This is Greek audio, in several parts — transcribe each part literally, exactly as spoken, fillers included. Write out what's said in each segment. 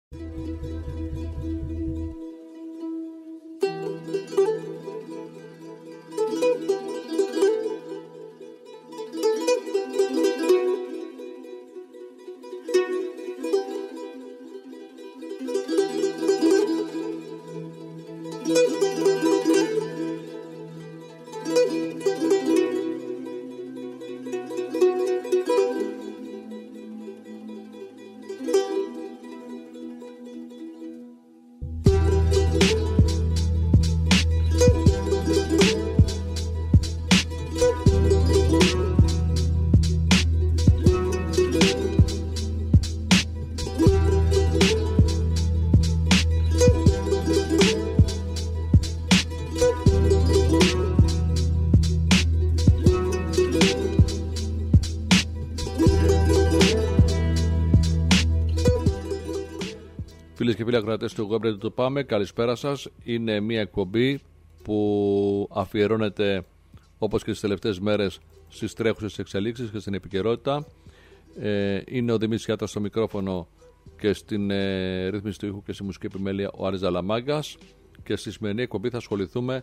Φίλες και φίλοι ακροατές του Web Radio του Πάμε, καλησπέρα σας. Είναι μια εκπομπή που αφιερώνεται, όπως και τις τελευταίες μέρες, στις τρέχουσες εξελίξεις και στην επικαιρότητα. Ε, είναι ο Δημήτρης Γιάτρας στο μικρόφωνο και στην ε, ρύθμιση του ήχου και στη μουσική επιμέλεια ο Άρης Ζαλαμάγκας. Και στη σημερινή εκπομπή θα ασχοληθούμε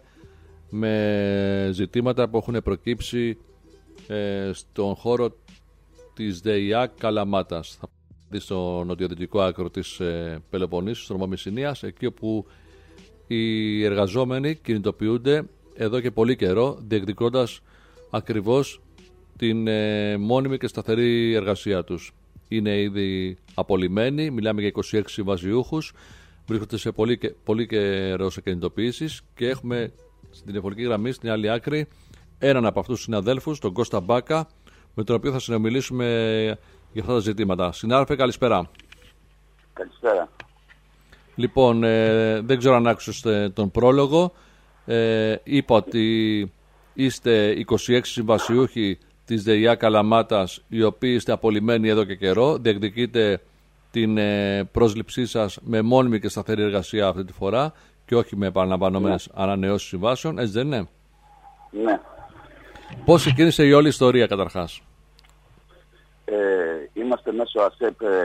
με ζητήματα που έχουν προκύψει ε, στον χώρο της ΔΕΙΑ Καλαμάτας. Θα δει στο νοτιοδυτικό άκρο της ε, Πελοποννήσου, στο νομό Μεσσηνίας, εκεί όπου οι εργαζόμενοι κινητοποιούνται εδώ και πολύ καιρό, διεκδικώντας ακριβώς την ε, μόνιμη και σταθερή εργασία τους. Είναι ήδη απολυμμένοι, μιλάμε για είκοσι έξι συμβασιούχους, βρίσκονται σε πολύ, πολύ καιρό σε κινητοποιήσεις και έχουμε στην τηλεφωνική γραμμή, στην άλλη άκρη, έναν από αυτούς τους συναδέλφους, τον Κώστα Μπάκα, με τον οποίο θα συνομιλήσουμε για αυτά τα ζητήματα. Συνάδελφε, καλησπέρα. Καλησπέρα. Λοιπόν, ε, δεν ξέρω αν άκουσες τον πρόλογο. Ε, είπα ότι είστε είκοσι έξι συμβασιούχοι της ΔΕΙΑ Καλαμάτας, οι οποίοι είστε απολυμμένοι εδώ και καιρό. Διεκδικείτε την ε, πρόσληψή σας με μόνιμη και σταθερή εργασία αυτή τη φορά και όχι με επαναλαμβανόμενες ναι. ανανεώσεις συμβάσεων. Έτσι δεν είναι? Ναι. Πώς ξεκίνησε η όλη ιστορία καταρχάς? Ε, είμαστε μέσω ΑΣΕΠ ε,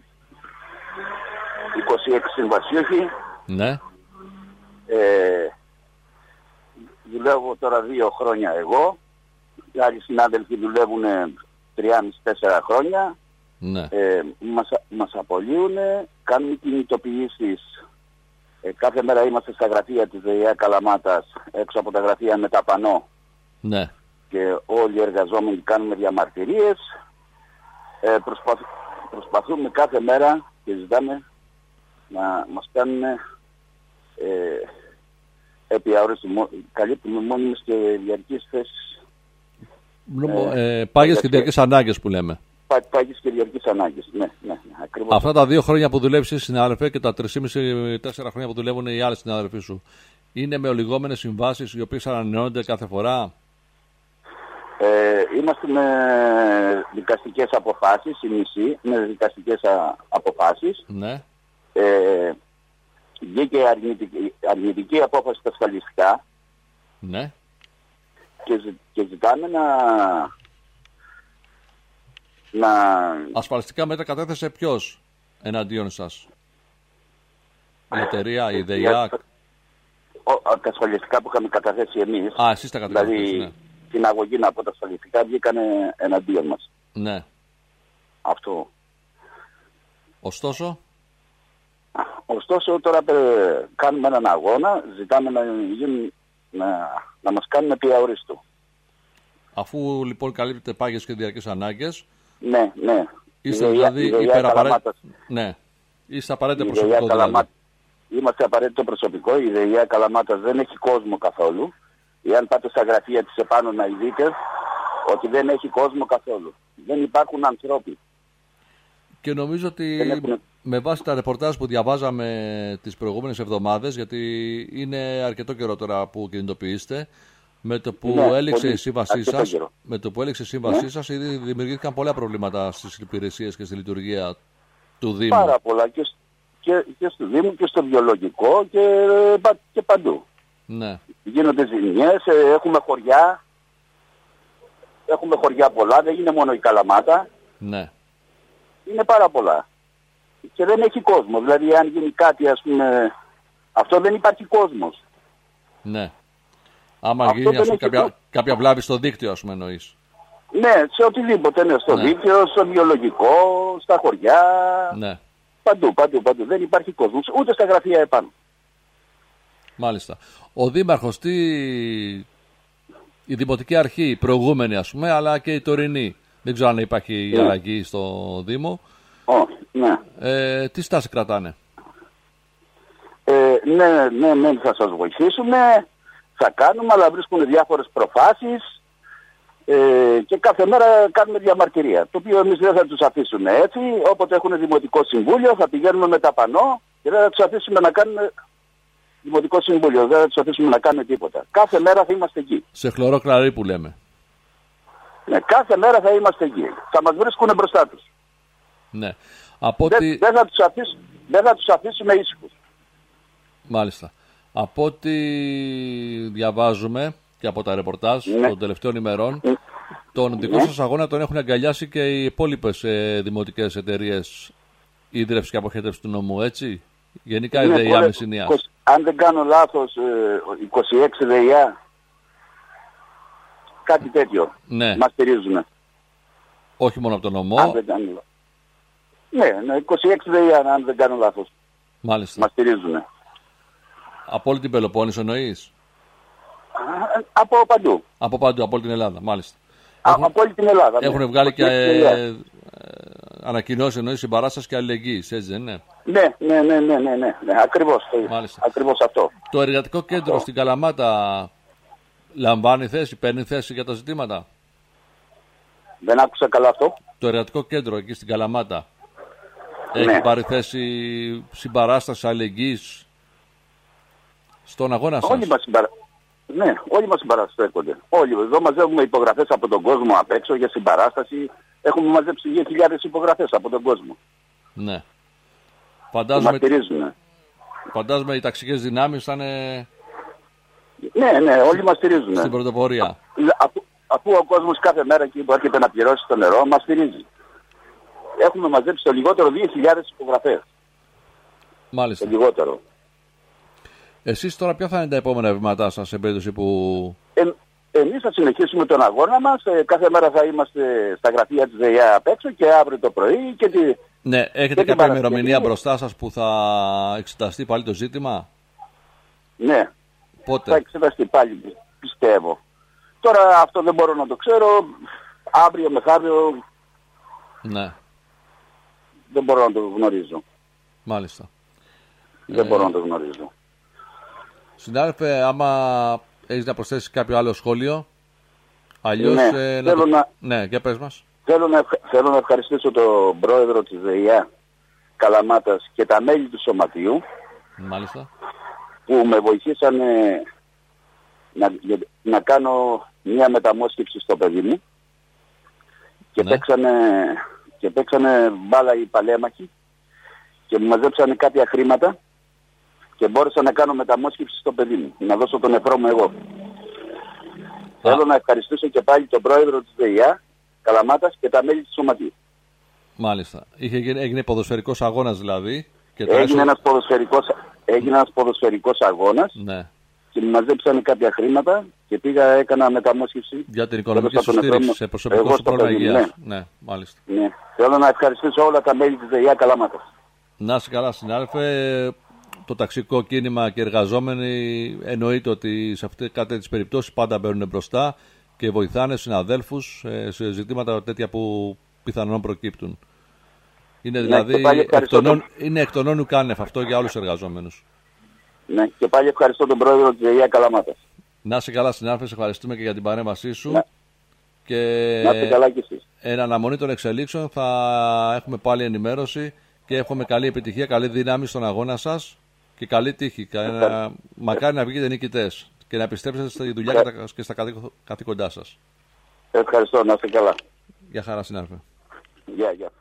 είκοσι έξι συμβασιούχοι. Ναι. Ε, δουλεύω τώρα δύο χρόνια εγώ. Οι άλλοι συνάδελφοι δουλεύουν τρία με τέσσερα χρόνια. Ναι. Ε, μας, μας απολύουν, κάνουμε κινητοποιήσεις. Ε, κάθε μέρα είμαστε στα γραφεία της ΔΕΙΑ Καλαμάτας, έξω από τα γραφεία με τα πανό. Ναι. Και όλοι οι εργαζόμενοι κάνουμε διαμαρτυρίες. Ε, προσπαθ, προσπαθούμε κάθε μέρα και ζητάμε να μας κάνουν ε, επιαόρεση, καλύπτουμε μόνιμες και διαρκείς θέσεις. Ε, ε, πάγιες και διαρκείς ανάγκες που λέμε. Πά, πάγιες και διαρκείς ανάγκες, ναι, ναι, ναι, ακριβώς. Αυτά τα δύο χρόνια που δουλεύεις εσύ, συνάδελφε, και τα τρία με τέσσερα χρόνια που δουλεύουν οι άλλοι συνάδελφοί σου, είναι με ολιγόμενες συμβάσεις οι οποίες ανανεώνονται κάθε φορά? Ε, είμαστε με δικαστικές αποφάσεις, η μισή, με δικαστικές α, αποφάσεις. Ναι. Ε, βγήκε αρνητική, αρνητική απόφαση στα ασφαλιστικά. Ναι. Και, ζη, και ζητάμε να, να... Ασφαλιστικά μέτρα κατέθεσε ποιος εναντίον σας? Η εταιρεία, η ΔΕΙΑ? Τα ασφαλιστικά που είχαμε καταθέσει εμείς. Α, εσείς τα καταθέσατε, δηλαδή, ναι. Την αγωγή από τα ασφαλιστικά βγήκανε εναντίον μας. Ναι. Αυτό. Ωστόσο. Ωστόσο τώρα ε, κάνουμε έναν αγώνα, ζητάμε να, γίνουν, να, να μας κάνουν επιαορίστου. Αφού λοιπόν καλύπτεται πάγιες και διαρκείς ανάγκες. Ναι, ναι. Είστε δηλαδή υπεραπαραίτητο. Ναι. Είστε απαραίτητο προσωπικό δηλαδή. Είμαστε απαραίτητο προσωπικό. Η ΔΕΙΑ Καλαμάτας δεν έχει κόσμο καθόλου. Εάν πάτε στα γραφεία της επάνω να δείτε ότι δεν έχει κόσμο καθόλου. Δεν υπάρχουν ανθρώποι. Και νομίζω ότι έχουν... με βάση τα ρεπορτάζ που διαβάζαμε τις προηγούμενες εβδομάδες, γιατί είναι αρκετό καιρό τώρα που κινητοποιείστε, με το που ναι, έληξε η σύμβασή σας, με το που έληξε η σύμβασή ναι. σας, ήδη δημιουργήθηκαν πολλά προβλήματα στις υπηρεσίες και στη λειτουργία του Δήμου. Πάρα πολλά και, και, και στο Δήμου και στο βιολογικό και, και παντού. Ναι. Γίνονται ζημιές, έχουμε χωριά, έχουμε χωριά πολλά, δεν είναι μόνο η Καλαμάτα. Ναι. Είναι πάρα πολλά. και δεν έχει κόσμο. Δηλαδή αν γίνει κάτι, ας πούμε, αυτό δεν υπάρχει κόσμος. Ναι. Άμα Αυτό γίνει, ας πούμε, έχει κάποια, κόσμο. κάποια βλάβη στο δίκτυο, ας πούμε, εννοείς. Ναι, σε οτιδήποτε, ναι, στο Ναι. δίκτυο, στο βιολογικό, στα χωριά, Ναι. παντού, παντού, παντού. Δεν υπάρχει κόσμος, ούτε στα γραφεία επάνω. Μάλιστα. Ο Δήμαρχος, τι... η Δημοτική Αρχή, η προηγούμενη, ας πούμε, αλλά και η τωρινή. Δεν ξέρω αν υπάρχει Ναι. αλλαγή στο Δήμο. Ω, ναι. Ε, τι στάση κρατάνε. Ε, ναι, ναι, ναι, θα σας βοηθήσουμε, θα κάνουμε, αλλά βρίσκουν διάφορες προφάσεις ε, και κάθε μέρα κάνουμε διαμαρτυρία. Το οποίο εμείς δεν θα τους αφήσουμε έτσι, όποτε έχουν δημοτικό συμβούλιο θα πηγαίνουμε με τα πανό και δεν θα τους αφήσουμε να κάνουν δημοτικό συμβούλιο, δεν θα τους αφήσουμε να κάνουν τίποτα. Κάθε μέρα θα είμαστε εκεί. Σε χλωρό κλαρί που λέμε. Ναι, κάθε μέρα θα είμαστε εκεί. Θα μας βρίσκουν μπροστά τους. Ναι. Από Δεν, ότι... δεν, θα τους αφήσουμε, δεν θα τους αφήσουμε ήσυχους. Μάλιστα. Από ό,τι διαβάζουμε και από τα ρεπορτάζ Ναι. των τελευταίων ημερών, Ναι. τον δικό Ναι. σας αγώνα τον έχουν αγκαλιάσει και οι υπόλοιπες ε, δημοτικές εταιρείες ίδρυυση και αποχέτευση του νομού, έτσι. Γενικά η Είναι ΔΕΙΑ πολλές- Μεσσηνίας. είκοσι αν δεν κάνω λάθος, ε, είκοσι έξι ΔΕΙΑ, κάτι τέτοιο. Ναι, Μας στηρίζουν. όχι μόνο από τον Αν νομό, δεν κάνω λάθος. Ναι, ναι, είκοσι έξι ΔΕΙΑ, αν δεν κάνω λάθος. μάλιστα. Μας στηρίζουν. Από όλη την Πελοπόννησο εννοείς. Από παντού. Από παντού, από όλη την Ελλάδα, μάλιστα. Α, Έχουν, από όλη την Ελλάδα. ναι. έχουν βγάλει και είκοσι έξι ΔΕΙΑ. ε, ε, ανακοινώσεις εννοείς συμπαράσταση και αλληλεγγύης, έτσι δεν είναι. Ναι, ναι, ναι, ναι, ναι, ναι, ναι, ακριβώς, το- Μάλιστα. ακριβώς αυτό. Το εργατικό κέντρο στην Καλαμάτα λαμβάνει θέση, παίρνει θέση για τα ζητήματα. Δεν άκουσα καλά αυτό. Το εργατικό κέντρο εκεί στην Καλαμάτα Ναι. έχει πάρει θέση συμπαράσταση, αλληλεγγύης στον αγώνα σας. Όλοι μας συμπαρα... Ναι, όλοι μας συμπαραστέκονται. Όλοι. Εδώ μαζεύουμε υπογραφές από τον κόσμο απ' έξω για συμπαράσταση. Έχουμε μαζέψει δύο χιλιάδες υπογραφές από τον κόσμο. Ναι. Που Φαντάζομαι, μας στηρίζουν. φαντάζομαι οι ταξικές δυνάμεις θα είναι Ναι, ναι, όλοι μας στηρίζουν. στην πρωτοπορία. Αφού, αφού ο κόσμος κάθε μέρα εκεί που έρχεται να πληρώσει το νερό, μας στηρίζει. Έχουμε μαζέψει το λιγότερο δύο χιλιάδες υπογραφές. Το Μάλιστα. λιγότερο. Εσείς τώρα ποια θα είναι τα επόμενα βήματά σας σε περίπτωση που... Ε, εμείς θα συνεχίσουμε τον αγώνα μας. Ε, κάθε μέρα θα είμαστε στα γραφεία της ΔΕΙΑ απ' έξω και αύριο το πρωί και τη... Ναι, έχετε την κάποια Παρασκευή. ημερομηνία μπροστά σας που θα εξεταστεί πάλι το ζήτημα. Ναι, θα Πότε. εξεταστεί πάλι, πιστεύω. Τώρα αυτό δεν μπορώ να το ξέρω. Αύριο μεθαύριο Ναι, δεν μπορώ να το γνωρίζω. μάλιστα. Δεν Ε, μπορώ να το γνωρίζω. Συνάδελφε, άμα έχεις να προσθέσεις κάποιο άλλο σχόλιο, αλλιώς... Ναι, ε, να θέλω το- να- Ναι, για πες μας. Θέλω να, ευχα- θέλω να ευχαριστήσω τον πρόεδρο της ΔΕΙΑ Καλαμάτας και τα μέλη του Σωματείου Μάλιστα. που με βοηθήσανε να, να κάνω μια μεταμόσχευση στο παιδί μου και, Ναι. παίξανε, και παίξανε μπάλα οι παλέμαχοι και μου μαζέψανε κάποια χρήματα και μπόρεσα να κάνω μεταμόσχευση στο παιδί μου, να δώσω τον νεφρό μου εγώ. Θέλω να ευχαριστήσω και πάλι τον πρόεδρο της ΔΕΙΑ Καλαμάτας και τα μέλη του Σωματείου. Μάλιστα. Είχε, γίνει- έγινε ποδοσφαιρικός αγώνας δηλαδή. Και το Έγινε έσοδο- ένας ποδοσφαιρικός, έγινε ένας ποδοσφαιρικός αγώνας Ναι. και μου μαζέψανε κάποια χρήματα και πήγα, έκανα μεταμόσχευση. Για την οικονομική Έδωσα σου τον εαυτό στήριξη μου- σε προσωπικό εγώ σου στο πρόγραμμα παιδί μου, υγείας. Ναι, μάλιστα. Ναι. Θέλω να ευχαριστήσω όλα τα μέλη της ΔΕΙΑ Καλαμάτας. Να είσαι καλά, συνάδελφε. Το ταξικό κίνημα και οι εργαζόμενοι εννοείται ότι σε αυτές κάτι τις περιπτώσεις πάντα μπαίνουν μπροστά και βοηθάνε συναδέλφους ε, σε ζητήματα τέτοια που πιθανόν προκύπτουν. Είναι Ναι, δηλαδή και πάλι εκ ευχαριστώ των, τον- όν- είναι εκ των όνου κάνευ αυτό για όλους τους εργαζόμενους. Ναι. Και πάλι ευχαριστώ τον πρόεδρο της ΔΕΙΑ Καλαμάτας. Να είσαι καλά, συνάδελφε, σε ευχαριστούμε και για την παρέμβασή σου. Ναι. Και Να είστε καλά κι εσείς. εν αναμονή των εξελίξεων θα έχουμε πάλι ενημέρωση και εύχομαι καλή επιτυχία, καλή δύναμη στον αγώνα σας και καλή τύχη. Κα- Μακάρι να βγείτε νικητές και να επιστρέψετε στη δουλειά και τα- και στα καθήκο- καθήκοντά σας. Ευχαριστώ, να είστε καλά. Γεια χαρά, συνάδελφε. Γεια, γεια.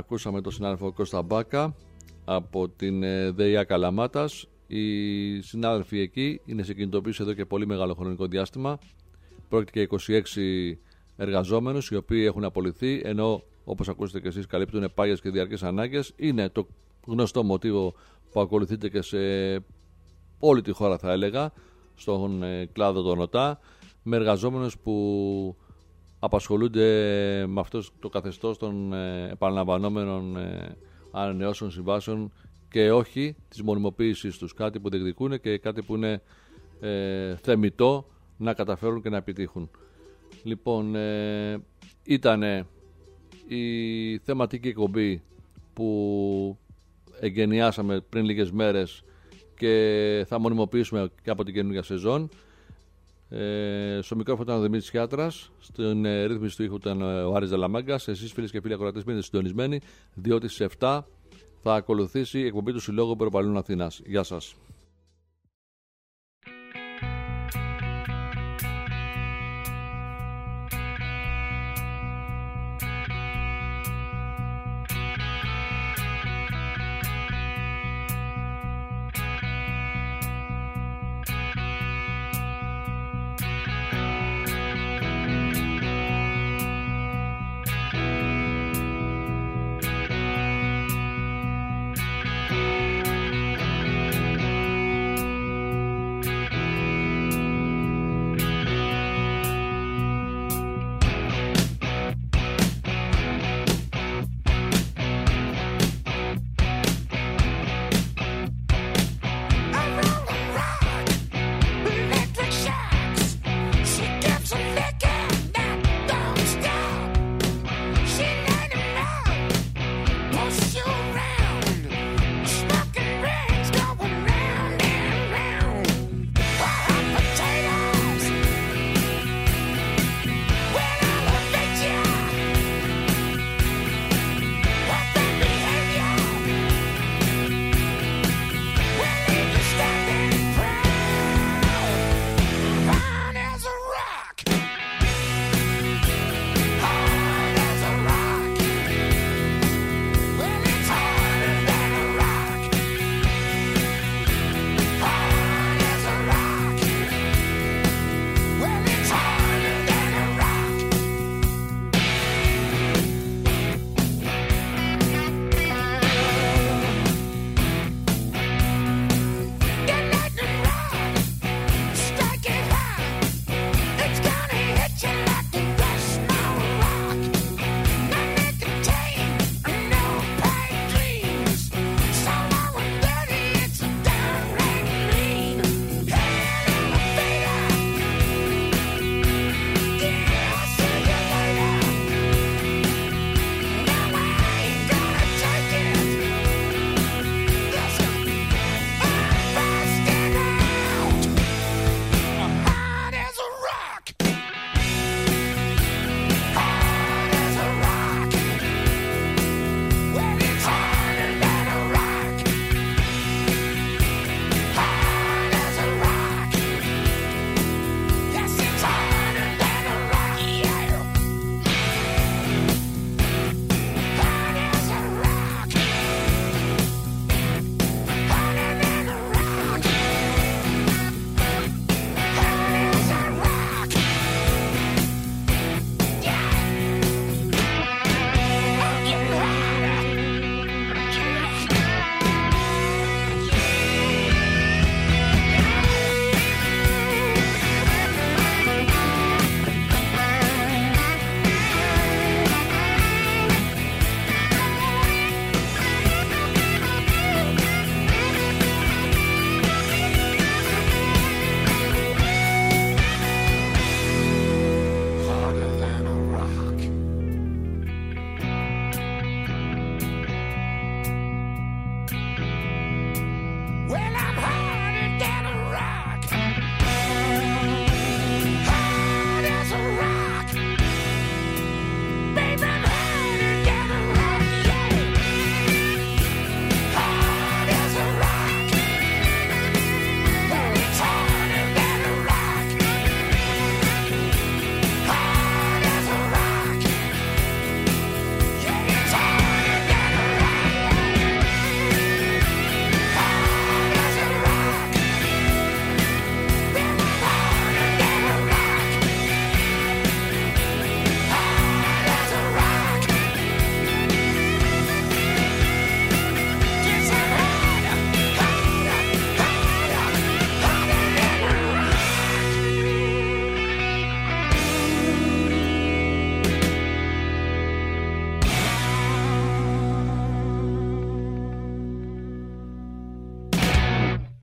ακούσαμε τον συνάδελφο Κώστα Μπάκα από την ΔΕΙΑ Καλαμάτας. Οι συνάδελφοι εκεί είναι σε κινητοποίηση εδώ και πολύ μεγάλο χρονικό διάστημα. Πρόκειται για είκοσι έξι εργαζόμενους οι οποίοι έχουν απολυθεί, ενώ όπως ακούσατε και εσείς καλύπτουν πάγιες και διαρκείς ανάγκες. Είναι το γνωστό μοτίβο που ακολουθείται και σε όλη τη χώρα, θα έλεγα, στον κλάδο των ΟΤΑ, με εργαζόμενους που απασχολούνται με αυτό το καθεστώς των επαναλαμβανόμενων ανανεώσεων συμβάσεων και όχι της μονιμοποίησης τους, κάτι που διεκδικούν και κάτι που είναι ε, θεμιτό να καταφέρουν και να επιτύχουν. Λοιπόν, ε, ήταν η θεματική εκπομπή που εγκαινιάσαμε πριν λίγες μέρες και θα μονιμοποιήσουμε και από την καινούργια σεζόν. Ε, στο μικρόφωνο ήταν ο Δημήτρης Χιάτρας, στην ε, ρύθμιση του ήχου ήταν ο Άρης Δελαμάγκας. Εσείς φίλες και φίλοι ακροατές μείνετε συντονισμένοι, διότι στις επτά θα ακολουθήσει η εκπομπή του Συλλόγου Περοπαλλήλων Αθήνας. Γεια σας.